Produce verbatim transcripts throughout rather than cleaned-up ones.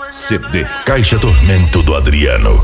C D Caixa Tormento do Adriano.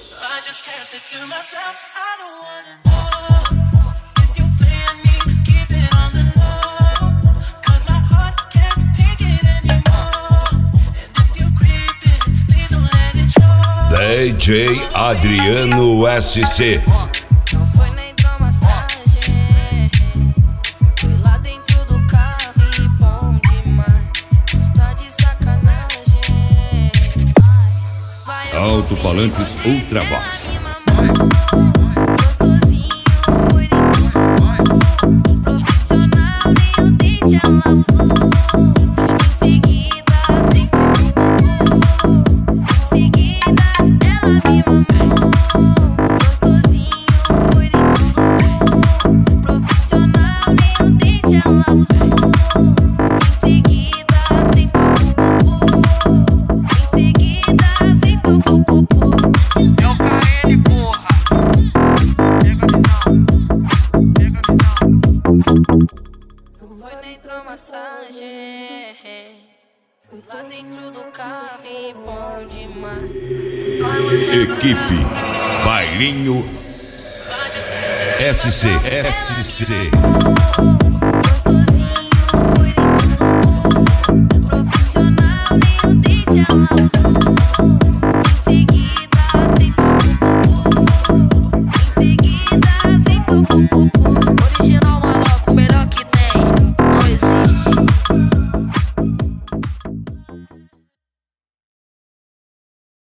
D J Adriano S C. Não foi nem hidromassagem, fui lá dentro do carro e bom demais, está de sacanagem. Alto-falantes Ultravox. Gostosinho, fui dentro do profissional, nem o dente ela usou. Em seguida, sentou no popô. Em seguida, ela me mamou. Gostosinho, fui dentro do profissional, nem o dente ela usou. Em seguida, sentou no popô. Em seguida, sentou no popô. É o K L, porra. Pega a visão. Pega a visão. Foi na hidromassagem, fui lá dentro do carro e bom demais. Equipe Bailinho S C S C.